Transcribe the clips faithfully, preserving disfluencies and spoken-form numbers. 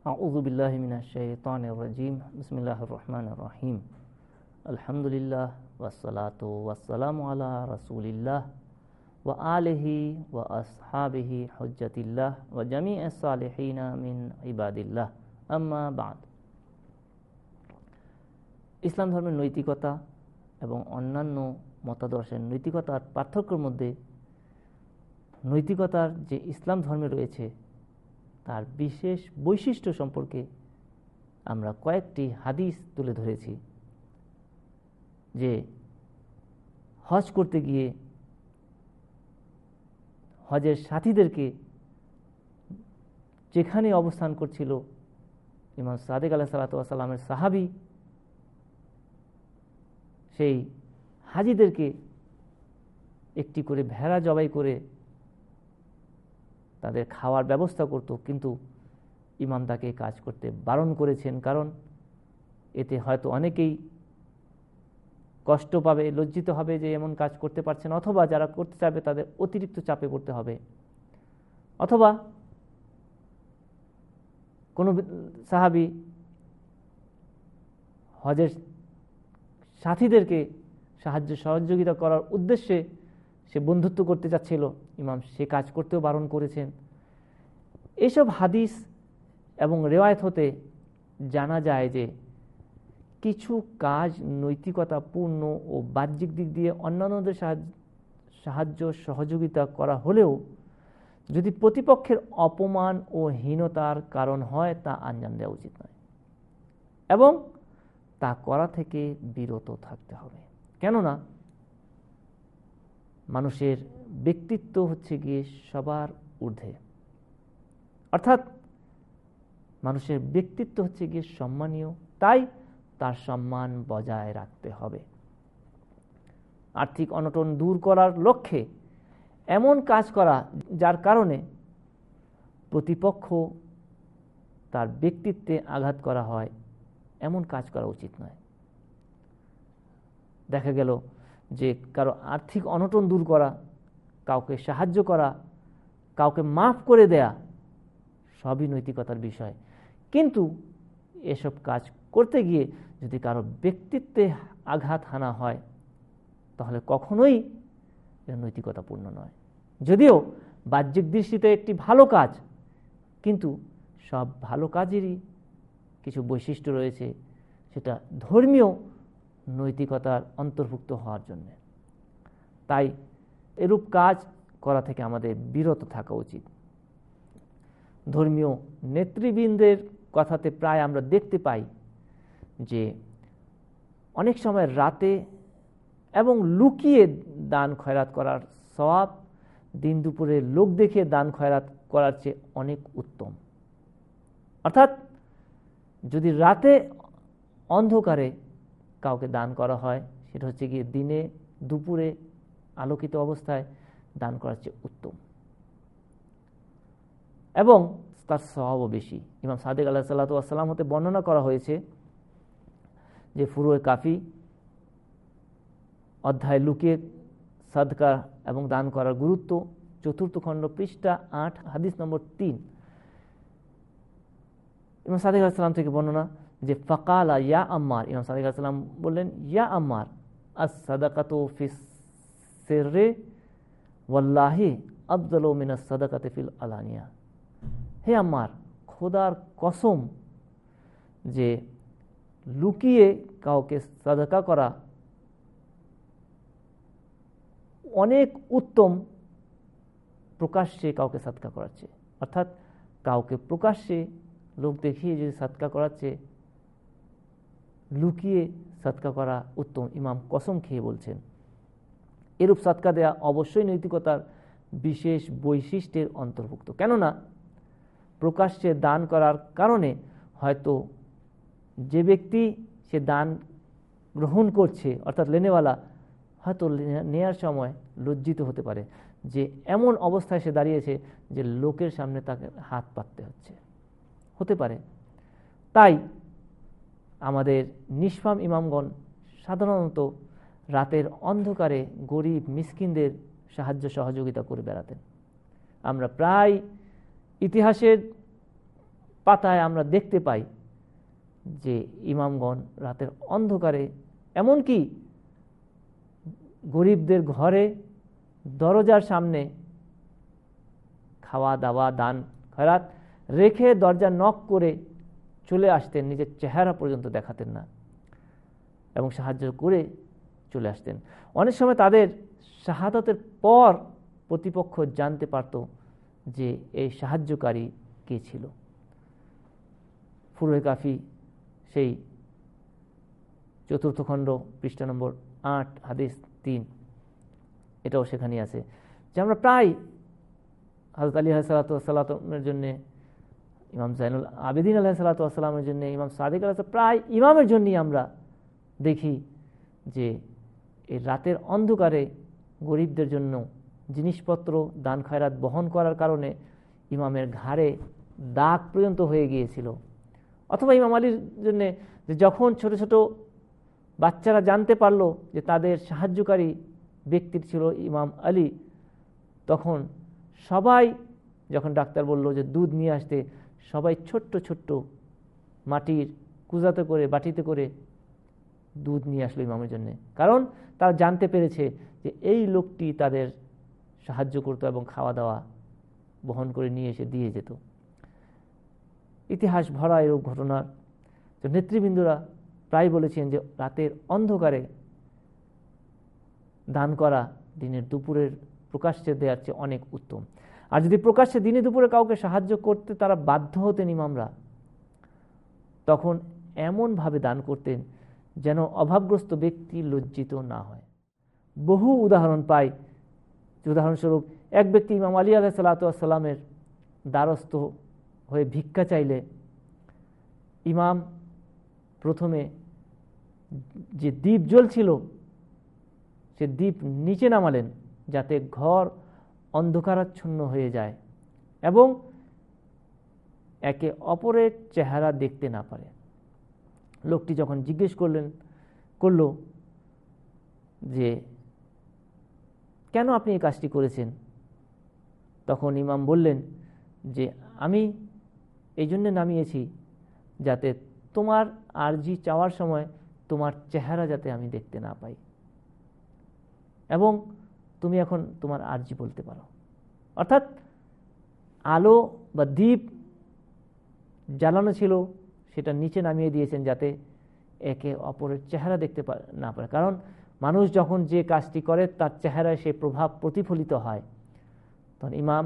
আউযু বিল্লাহি মিনাশ শাইতানির রাজিম। বিসমিল্লাহির রহমানির রহিম। আলহামদুলিল্লাহ ওয়াসসালাতু ওয়াসসালামু আলা রাসূলিল্লাহ ওয়া আলিহি ওয়া আসহাবিহি হুজ্জাতিল্লাহ ওয়া জামিইস সালিহিনা মিন ইবাদিল্লাহ, আম্মা বা'দ। ইসলাম ধর্মের নৈতিকতা এবং অন্যান্য মতাদর্শের নৈতিকতার পার্থক্যের মধ্যে নৈতিকতার যে ইসলাম ধর্মে রয়েছে তার বিশেষ বৈশিষ্ট্য সম্পর্কে আমরা কয়েকটি হাদিস তুলে ধরেছি। যে হজ করতে গিয়ে হজের সাথীদেরকে যেখানে অবস্থান করছিল ইমাম সাদিক আলাইহিসসালাতু ওয়াসসালামের সাহাবী, সেই হাজীদেরকে একটি করে ভেড়া জবাই করে তাদের খাওয়ার ব্যবস্থা করত, কিন্তু ইমাম তাকে কাজ করতে বারণ করেছেন, কারণ এতে হয়তো অনেকেই কষ্ট পাবে, লজ্জিত হবে যে এমন কাজ করতে পারছেন, অথবা যারা করতে চাইবে তাদের অতিরিক্ত চাপে পড়তে হবে, অথবা কোনো সাহাবী হজের সাথীদেরকে সাহায্য সহযোগিতা করার উদ্দেশ্যে সে বন্ধুত্ব করতে চাচ্ছিল, ইমাম সে কাজ করতেও বারণ করেছেন। এসব হাদিস এবং রেওয়ায়েত হতে জানা যায় যে কিছু কাজ নৈতিকতাপূর্ণ ও বাহ্যিক দিক দিয়ে অন্যান্যদের সাহায্য সহযোগিতা করা হলেও যদি প্রতিপক্ষের অপমান ও হীনতার কারণ হয় তা আঞ্জাম দেওয়া উচিত নয় এবং তা করা থেকে বিরত থাকতে হবে। কেননা মানুষের ব্যক্তিত্ব হচ্ছে গিয়ে সবার ঊর্ধ্বে, অর্থাৎ মানুষের ব্যক্তিত্ব হচ্ছে গিয়ে সম্মানীয়, তাই তার সম্মান বজায় রাখতে হবে। আর্থিক অনটন দূর করার লক্ষ্যে এমন কাজ করা যার কারণে প্রতিপক্ষ তার ব্যক্তিত্বে আঘাত করা হয়, এমন কাজ করা উচিত নয়। দেখা গেল যে কারো আর্থিক অনটন দূর করা, কাউকে সাহায্য করা, কাউকে মাফ করে দেয়া সবই নৈতিকতার বিষয়, কিন্তু এসব কাজ করতে গিয়ে যদি কারো ব্যক্তিত্বে আঘাত হানা হয় তাহলে কখনোই এটা নৈতিকতাপূর্ণ নয়। যদিও বাহ্যিক দৃষ্টিতে একটি ভালো কাজ, কিন্তু সব ভালো কাজেরই কিছু বৈশিষ্ট্য রয়েছে, সেটা ধর্মীয় নৈতিকতার অন্তর্ভুক্ত হওয়ার জন্য। তাই এরূপ কাজ করা থেকে আমাদের বিরত থাকা উচিত। ধর্মীয় নেতৃবৃন্দের কথাতে প্রায় আমরা দেখতে পাই যে অনেক সময় রাতে এবং লুকিয়ে দান খয়রাত করার সওয়াব দিন দুপুরে লোক দেখে দান খয়রাত করার চেয়ে অনেক উত্তম। অর্থাৎ যদি রাতে অন্ধকারে কাউকে দান করা হয়, সেটা হচ্ছে গিয়ে দিনে দুপুরে আলোকিত অবস্থায় দান করার চেয়ে উত্তম এবং তার সওয়াবও বেশি। ইমাম সাদিক আলাইহিসসালাতু ওয়াসসালাম হতে বর্ণনা করা হয়েছে যে ফুরুয়ে কাফি অধ্যায় লুকিয়ে সাদকা এবং দান করার গুরুত্ব, চতুর্থ খণ্ড পৃষ্ঠা আট হাদিস নম্বর তিন। ইমাম সাদিক আলাইহিস সালাম থেকে বর্ণনা যে ফাকালা ইয়া আম্মার, ইমাম সাদিক আলাইহিস সালাম বললেন, ইয়া আম্মার আস সাদাকাতু ফিস সিররি ওয়াল্লাহি আফদালু মিনাস সাদাকাতি ফিল আলানিয়া। হে আম্মার, খোদার কসম যে লুকিয়ে কাউকে সাদাকা করা অনেক উত্তম প্রকাশ্যে কাউকে সাদকা করাচ্ছে। অর্থাৎ কাউকে প্রকাশ্যে লোক দেখিয়ে যদি সাদকা করাচ্ছে, লুকিয়ে সাদকা করা উত্তম। ইমাম কসম খেয়ে বলছেন। এরূপ সাদকা দেয়া অবশ্যই নৈতিকতার বিশেষ বৈশিষ্ট্যের অন্তর্ভুক্ত। কেননা প্রকাশ্যে দান করার কারণে হয়তো যে ব্যক্তি সে দান গ্রহণ করছে, অর্থাৎ লেনেওয়ালা, হয়তো নেয়ার সময় লজ্জিত হতে পারে যে এমন অবস্থায় সে দাঁড়িয়েছে যে লোকের সামনে তাকে হাত পাততে হচ্ছে, হতে পারে। তাই আমাদের নিষ্পাপ ইমামগণ সাধারণত রাতের অন্ধকারে গরিব মিসকিনদের সাহায্য সহযোগিতা করে বেড়াতেন। আমরা প্রায় ইতিহাসের পাতায় আমরা দেখতে পাই যে ইমামগণ রাতের অন্ধকারে, এমনকি গরিবদের ঘরে দরজার সামনে খাওয়া দাওয়া দান খয়রাত রেখে দরজা নক করে চলে আসতেন, নিজের চেহারা পর্যন্ত দেখাতেন না এবং সাহায্য করে চলে আসতেন। অনেক সময় তাদের শাহাদাতের পর প্রতিপক্ষ জানতে পারত যে এই সাহায্যকারী কে ছিল। ফুরুয়ে কাফি সেই চতুর্থ খণ্ড পৃষ্ঠা নম্বর আট হাদিস তিন, এটাও সেখানে আছে যে আমরা প্রায় হযরত আলী আলাইহিসসালামের জন্য, ইমাম জাইনুল আবেদিন আলাইহিসসালামের জন্য, ইমাম সাদিক আলাইহিস, প্রায় ইমামের জন্যই আমরা দেখি যে এই রাতের অন্ধকারে গরিবদের জন্য জিনিসপত্র দান খয়রাত বহন করার কারণে ইমামের ঘাড়ে দাগ পর্যন্ত হয়ে গিয়েছিল। অথবা ইমাম আলীর জন্যে যে যখন ছোট ছোট বাচ্চারা জানতে পারলো যে তাদের সাহায্যকারী ব্যক্তি ছিল ইমাম আলী, তখন সবাই, যখন ডাক্তার বলল যে দুধ নিয়ে আসতে, সবাই ছোট্ট ছোট্ট মাটির কুজাতে করে, বাটিতে করে দুধ নিয়ে আসলো ইমামের জন্য। কারণ তারা জানতে পেরেছে যে এই লোকটি তাদের সাহায্য করত এবং খাওয়া দাওয়া বহন করে নিয়ে এসে দিয়ে যেত। ইতিহাস ভরা এরূপ ঘটনার নেতৃবৃন্দরা প্রায় বলেছেন যে রাতের অন্ধকারে দান করা দিনের দুপুরের প্রকাশ্যে দেওয়ার চেয়ে অনেক উত্তম। আর যদি প্রকাশ্যে দিনে দুপুরে কাউকে সাহায্য করতে তারা বাধ্য হতেন ইমামরা, তখন এমনভাবে দান করতেন যেন অভাবগ্রস্ত ব্যক্তি লজ্জিত না হয়। বহু উদাহরণ পাই। উদাহরণস্বরূপ, এক ব্যক্তি ইমাম আলী আলাইহিসসালামের দ্বারস্থ হয়ে ভিক্ষা চাইলে ইমাম প্রথমে যে দীপ জ্বলছিল সে দীপ নিচে নামালেন যাতে ঘর অন্ধকারাচ্ছন্ন হয়ে যায় এবং একে অপরের চেহারা দেখতে না পারে। লোকটি যখন জিজ্ঞেস করলেন করল যে কেন আপনি এই কাজটি করেছেন, তখন ইমাম বললেন যে আমি এই জন্য নামিয়েছি যাতে তোমার আরজি চাওয়ার সময় তোমার চেহারা যাতে আমি দেখতে না পাই এবং তুমি এখন তোমার আরজি বলতে পারো। অর্থাৎ আলো বা দীপ জ্বালানো ছিল, সেটা নিচে নামিয়ে দিয়েছেন যাতে একে অপরের চেহারা দেখতে না পারে। কারণ মানুষ যখন যে কাজটি করে তার চেহারায় সে প্রভাব প্রতিফলিত হয়, তখন ইমাম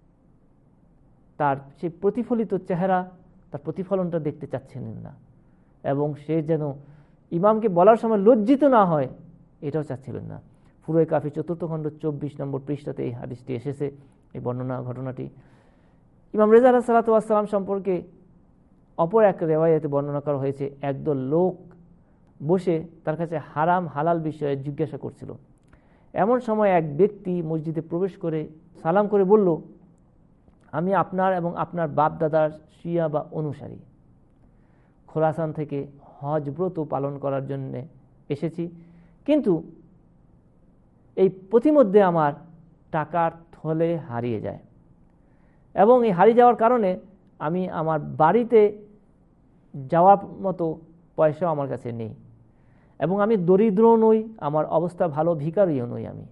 তার সেই প্রতিফলিত চেহারা, তার প্রতিফলনটা দেখতে চাচ্ছিলেন না এবং সে যেন ইমামকে বলার সময় লজ্জিত না হয় এটাও চাচ্ছিলেন না। ফুরুয়ে কাফি চতুর্থ খণ্ড চব্বিশ নম্বর পৃষ্ঠাতে এই হাদিসটি এসেছে, এই বর্ণনা ঘটনাটি। ইমাম রেজা আলাইহিস সালাম সম্পর্কে অপর এক রেওয়ায়েতে বর্ণনা করা হয়েছে, একদল লোক বসে তার কাছে হারাম হালাল বিষয়ে জিজ্ঞাসা করছিল। এমন সময় এক ব্যক্তি মসজিদে প্রবেশ করে সালাম করে বলল, আমি আপনার এবং আপনার বাপ দাদার শিয়া বা অনুসারী, খোরাসান থেকে হজ ব্রত পালন করার জন্য এসেছি, কিন্তু এই পথিমধ্যে আমার টাকার থলে হারিয়ে যায় এবং এই হারিয়ে যাওয়ার কারণে আমি আমার বাড়িতে যাওয়ার মতো পয়সা আমার কাছে নেই এবং আমি দরিদ্র নই, আমার অবস্থা ভালো, ভিখারিও নই আমি।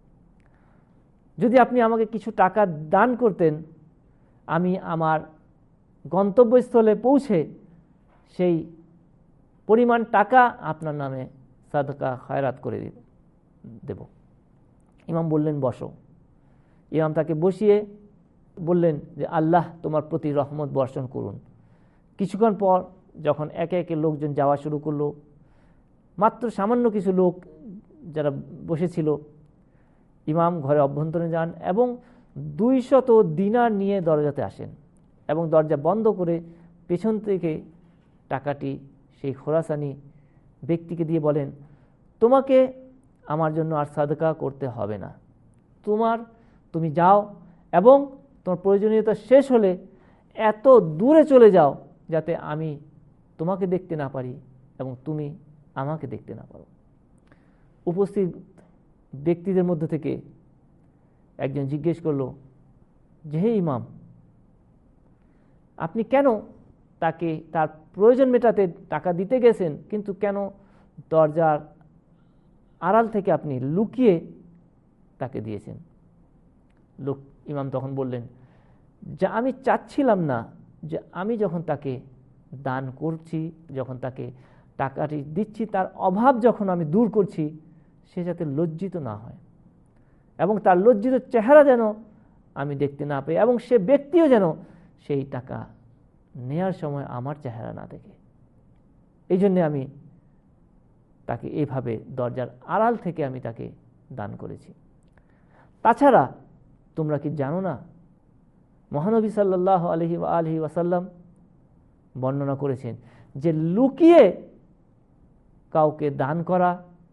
যদি আপনি আমাকে কিছু টাকা দান করতেন, আমি আমার গন্তব্যস্থলে পৌঁছে সেই পরিমাণ টাকা আপনার নামে সাদকা খয়রাত করে দেব। ইমাম বললেন, বসো। ইমাম তাকে বসিয়ে বললেন যে আল্লাহ তোমার প্রতি রহমত বর্ষণ করুন। কিছুক্ষণ পর যখন একে একে লোকজন যাওয়া শুরু করলো, মাত্র সামান্য কিছু লোক যারা বসেছিল, ইমাম ঘরে অভ্যন্তরে যান এবং দুইশত দিনার নিয়ে দরজাতে আসেন এবং দরজা বন্ধ করে পেছন থেকে টাকাটি সেই খোরাসানি ব্যক্তিকে দিয়ে বলেন, তোমাকে আমার জন্য আর সাদকা করতে হবে না, তোমার তুমি যাও এবং তোমার প্রয়োজনীয়তা শেষ হলে এত দূরে চলে যাও যাতে আমি তোমাকে দেখতে না পারি এবং তুমি আমাকে দেখতে না পারো। উপস্থিত ব্যক্তিদের মধ্যে থেকে একজন জিজ্ঞেস করলো যে হে ইমাম, আপনি কেন তাকে তার প্রয়োজন মেটাতে টাকা দিতে গেছেন, কিন্তু কেন দরজার আড়াল থেকে আপনি লুকিয়ে তাকে দিয়েছেন? লোক ইমাম তখন বললেন যে আমি চাচ্ছিলাম না যে আমি যখন তাকে দান করছি, যখন তাকে টাকাটি দিচ্ছি, তার অভাব যখন আমি দূর করছি, সে যাতে লজ্জিত না হয় এবং তার লজ্জিত চেহারা যেন আমি দেখতে না পাই, এবং সে ব্যক্তিও যেন সেই টাকা নেয়ার সময় আমার চেহারা না দেখে। এই জন্যে আমি তাকে এইভাবে দরজার আড়াল থেকে আমি তাকে দান করেছি। তাছাড়া তোমরা কি জানো না, মহানবী সাল্লাল্লাহু আলাইহি ওয়া আলিহি ওয়াসাল্লাম বর্ণনা করেছেন যে লুকিয়ে কাউকে দান করা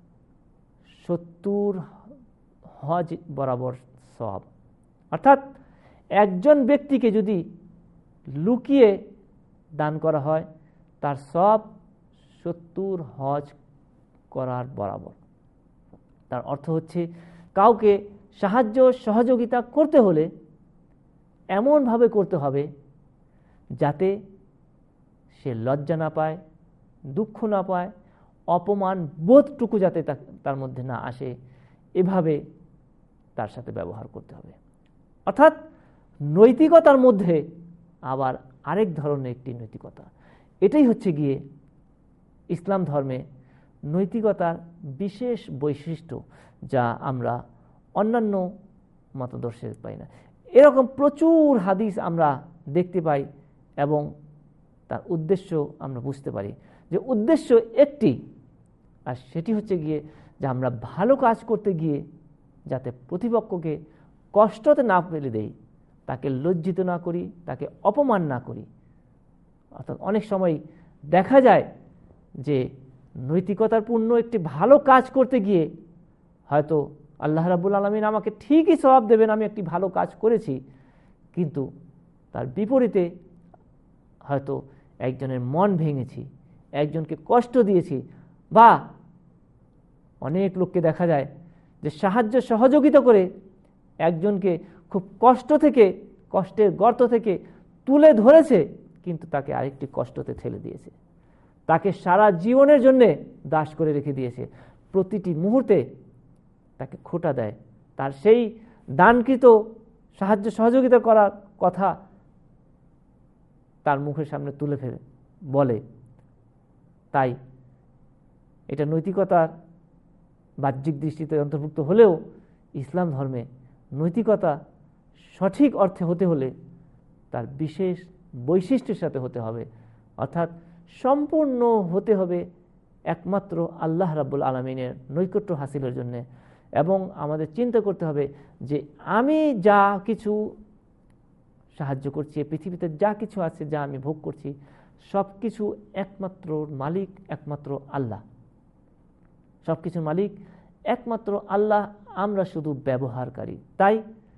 সত্তর হজ বরাবর সওয়াব। অর্থাৎ একজন ব্যক্তিকে যদি লুকিয়ে দান করা হয়, তার সওয়াব সত্তর হজ করার বরাবর। তার অর্থ হচ্ছে কাউকে সাহায্য সহযোগিতা করতে হলে এমনভাবে করতে হবে যাতে সে লজ্জা না পায়, দুঃখ না পায়, অপমান বোধটুকু যাতে তার মধ্যে না আসে, এভাবে তার সাথে ব্যবহার করতে হবে। অর্থাৎ নৈতিকতার মধ্যে আবার আরেক ধরনের একটি নৈতিকতা। এটাই হচ্ছে গিয়ে ইসলাম ধর্মে নৈতিকতার বিশেষ বৈশিষ্ট্য, যা আমরা অন্যান্য মতাদর্শে পাই না। এরকম প্রচুর হাদিস আমরা দেখতে পাই এবং তার উদ্দেশ্য আমরা বুঝতে পারি যে উদ্দেশ্য একটি, আর সেটি হচ্ছে গিয়ে যে আমরা ভালো কাজ করতে গিয়ে যাতে প্রতিপক্ষকে কষ্টতে না ফেলে দেই, তাকে লজ্জিত না করি, তাকে অপমান না করি। অর্থাৎ অনেক সময় দেখা যায় যে নৈতিকতার পূর্ণ একটি ভালো কাজ করতে গিয়ে হয়তো আল্লাহ রাব্বুল আলামিন আমাকে ঠিকই সওয়াব দেবেন, আমি একটি ভালো কাজ করেছি, কিন্তু তার বিপরীতে হয়তো একজনের মন ভেঙেছি, একজনকে কষ্ট দিয়েছি, বা অনেক লোককে দেখা যায় যে সাহায্য সহযোগিতা করে একজনকে খুব কষ্ট থেকে, কষ্টের গর্ত থেকে তুলে ধরেছে, কিন্তু তাকে আরেকটি কষ্টতে ঠেলে দিয়েছে, তাকে সারা জীবনের জন্যে দাস করে রেখে দিয়েছে, প্রতিটি মুহূর্তে তাকে খোঁটা দেয়, তার সেই দানকৃত সাহায্য সহযোগিতা করার কথা তার মুখের সামনে তুলে ফেলে বলে। তাই এটা নৈতিকতার বাহ্যিক দৃষ্টিতে অন্তর্ভুক্ত হলেও ইসলাম ধর্মে নৈতিকতা সঠিক অর্থে হতে হলে তার বিশেষ বৈশিষ্ট্যের সাথে হতে হবে, অর্থাৎ সম্পূর্ণ হতে হবে একমাত্র আল্লাহ রাব্বুল আলামিনের নৈকট্য হাসিলের জন্য। এবং আমাদের চিন্তা করতে হবে যে আমি যা কিছু সাহায্য করছি, পৃথিবীতে যা কিছু আছে, যা আমি ভোগ করছি, সব কিছু একমাত্র মালিক একমাত্র আল্লাহ, সব কিছুর মালিক একমাত্র আল্লাহ, আমরা শুধু ব্যবহারকারী। তাই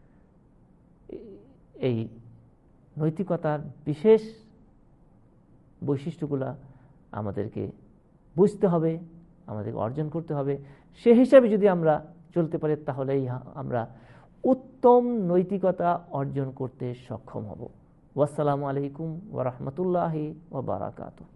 এই নৈতিকতার বিশেষ বৈশিষ্ট্যগুলো আমাদেরকে বুঝতে হবে, আমাদেরকে অর্জন করতে হবে। সে হিসাবে যদি আমরা চলতে পারি, তাহলেই আমরা উত্তম নৈতিকতা অর্জন করতে সক্ষম হব। ওয়াসসালামু আলাইকুম ওয়া রাহমাতুল্লাহি ওয়া বারাকাতুহু।